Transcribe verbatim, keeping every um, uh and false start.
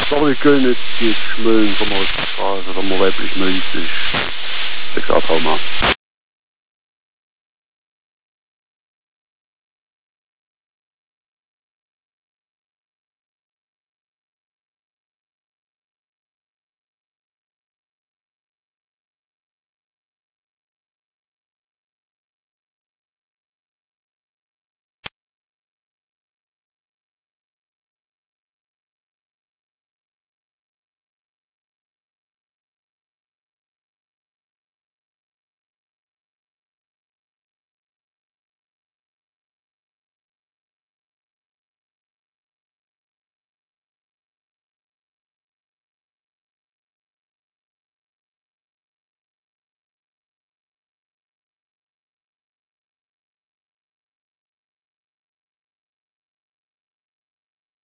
Dans les kunnen die het schmeun van mijn straat, dat allemaal weiblich muziek is. Ik zat allemaal.